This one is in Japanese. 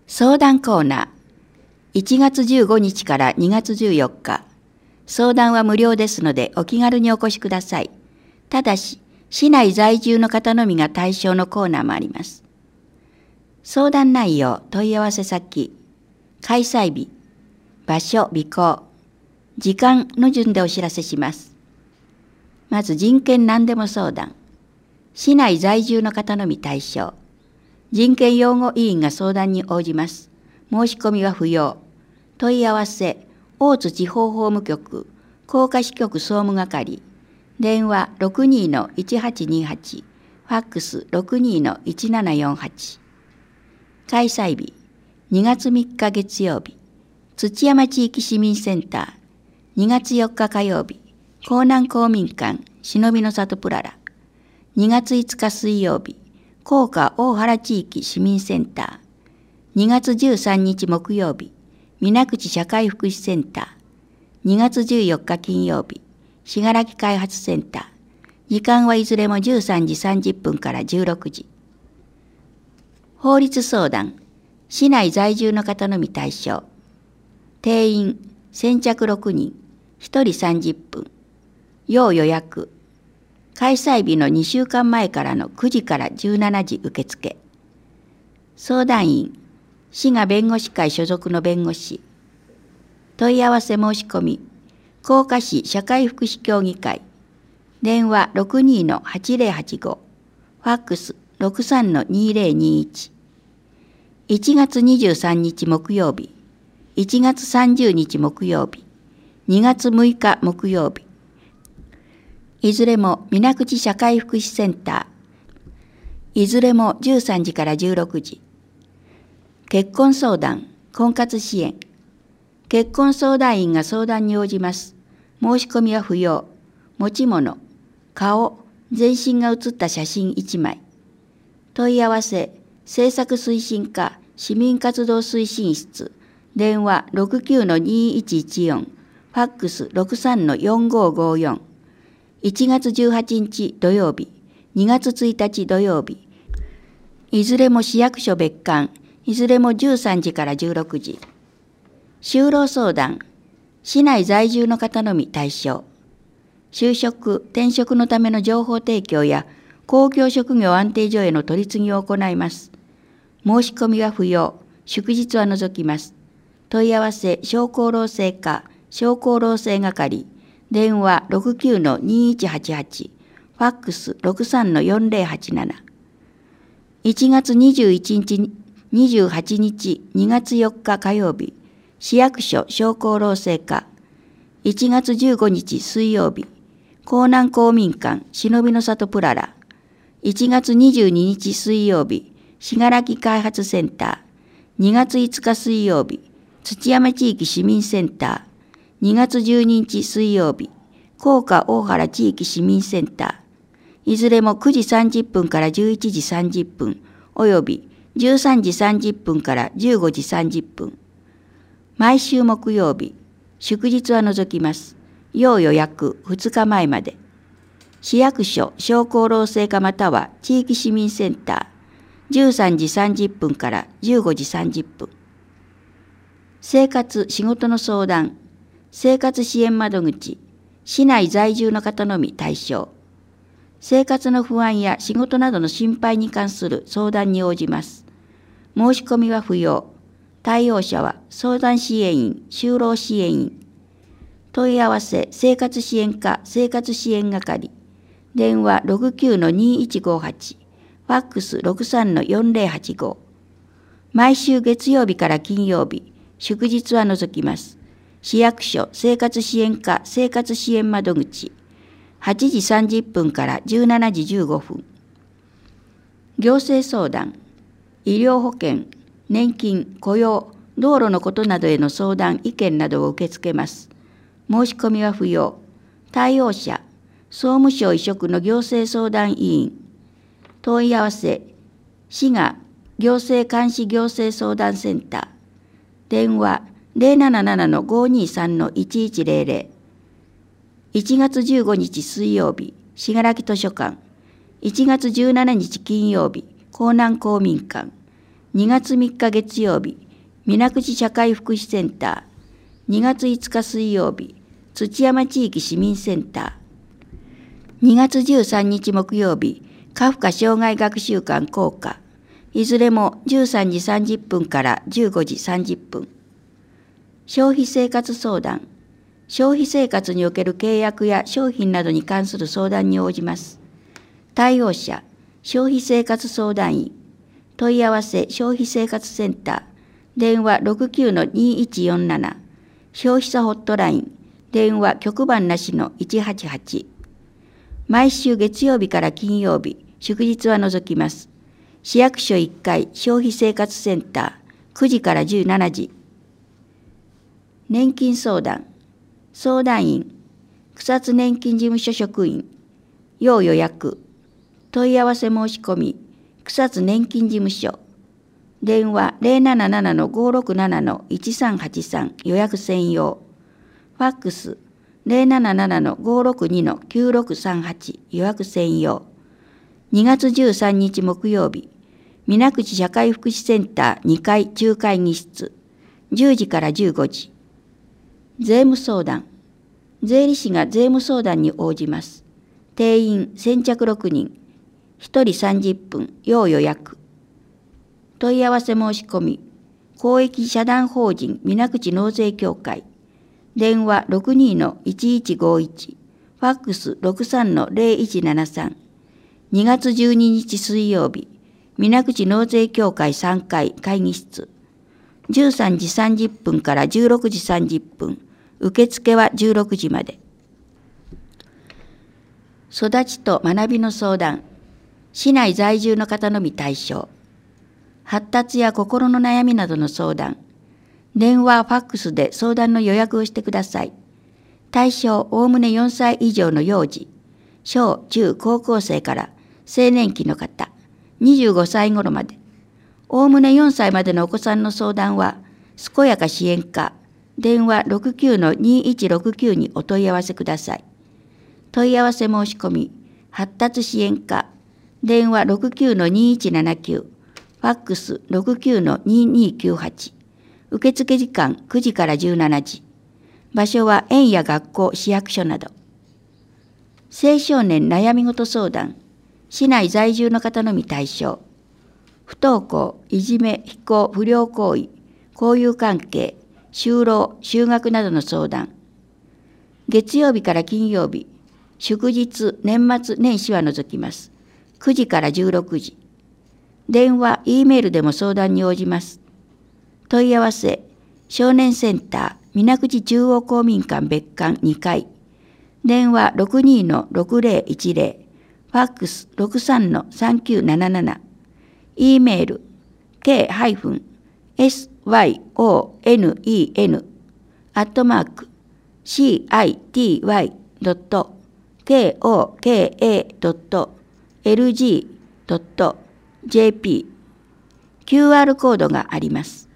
相談コーナー。1月15日から2月14日。相談は無料ですのでお気軽にお越しください。ただし、市内在住の方のみが対象のコーナーもあります。相談内容、問い合わせ先、開催日、場所、備考、時間の順でお知らせします。まず人権何でも相談。市内在住の方のみ対象。人権擁護委員が相談に応じます。申し込みは不要。問い合わせ、大津地方法務局、甲賀支局総務係、電話 62-1828、ファックス 62-1748。開催日、2月3日月曜日、土山地域市民センター、2月4日火曜日、江南公民館、忍びの里プララ、2月5日水曜日、甲賀大原地域市民センター、2月13日木曜日、水口社会福祉センター、2月14日金曜日、信楽開発センター、時間はいずれも13時30分から16時。法律相談、市内在住の方のみ対象。定員、先着6人、1人30分。要予約。開催日の2週間前からの9時から17時受付。相談員、滋賀弁護士会所属の弁護士。問い合わせ申し込み、甲賀市社会福祉協議会。電話 62-8085、ファックス 63-2021。1月23日木曜日、1月30日木曜日、2月6日木曜日。いずれも水口社会福祉センター。いずれも13時から16時。結婚相談、婚活支援。結婚相談員が相談に応じます。申し込みは不要。持ち物、顔、全身が写った写真1枚。問い合わせ、政策推進課、市民活動推進室。電話 69-2114、ファックス 63-4554。1月18日土曜日、2月1日土曜日。いずれも市役所別館、いずれも13時から16時。就労相談、市内在住の方のみ対象。就職、転職のための情報提供や公共職業安定所への取り次ぎを行います。申し込みは不要、祝日は除きます。問い合わせ、商工労政課、商工労政係。電話 69-2188、ファックス 63-4087。1月21日、28日、2月4日火曜日、市役所商工労政課。1月15日水曜日、江南公民館、忍びの里プララ。1月22日水曜日、信楽開発センター。2月5日水曜日、土山地域市民センター。2月12日水曜日、甲賀大原地域市民センター。いずれも9時30分から11時30分、および13時30分から15時30分。毎週木曜日、祝日は除きます。要予約2日前まで。市役所商工労政課または地域市民センター。13時30分から15時30分。生活・仕事の相談。生活支援窓口、市内在住の方のみ対象。生活の不安や仕事などの心配に関する相談に応じます。申し込みは不要。対応者は相談支援員、就労支援員。問い合わせ、生活支援課、生活支援係。電話 69-2158、ファックス 63-4085。毎週月曜日から金曜日、祝日は除きます。市役所生活支援課生活支援窓口、8時30分から17時15分。行政相談、医療保険、年金、雇用、道路のことなどへの相談、意見などを受け付けます。申し込みは不要。対応者、総務省委嘱の行政相談委員。問い合わせ、滋賀行政監視行政相談センター。電話077-523-1100。1月15日水曜日、信楽図書館。1月17日金曜日、江南公民館。 2月3日月曜日、水口社会福祉センター。2月5日水曜日、土山地域市民センター。2月13日木曜日、カフカ障害学習館校歌。いずれも13時30分から15時30分。消費生活相談。消費生活における契約や商品などに関する相談に応じます。対応者、消費生活相談員。問い合わせ消費生活センター。電話 69-2147。消費者ホットライン。電話局番なしの188。毎週月曜日から金曜日、祝日は除きます。市役所1階消費生活センター9時から17時。年金相談。相談員、草津年金事務所職員、要予約、問い合わせ申し込み、草津年金事務所、電話 077-567-1383 予約専用、ファックス 077-562-9638 予約専用、2月13日木曜日、水口社会福祉センター2階中会議室、10時から15時。税務相談。税理士が税務相談に応じます。定員先着6人、1人30分、要予約。問い合わせ申し込み、公益社団法人水口納税協会。電話 62-1151、ファックス 63-0173。2月12日水曜日、水口納税協会3階会議室。13時30分から16時30分。受付は16時まで。育ちと学びの相談。市内在住の方のみ対象。発達や心の悩みなどの相談。電話、ファックスで相談の予約をしてください。対象、おおむね4歳以上の幼児。小、中、高校生から青年期の方。25歳頃まで。おおむね4歳までのお子さんの相談は、健やか支援課。電話 69-2169 にお問い合わせください。問い合わせ申し込み、発達支援課、電話 69-2179、ファックス 69-2298、受付時間9時から17時、場所は園や学校、市役所など。青少年悩み事相談、市内在住の方のみ対象、不登校、いじめ、非行、不良行為、交友関係、就労、就学などの相談。月曜日から金曜日、祝日、年末年始は除きます。9時から16時。電話、Eメールでも相談に応じます。問い合わせ、少年センター、水口中央公民館別館2階。電話 62-6010、ファックス 63-3977。Eメール、syon.city.koka.lg.jp。QR コードがあります。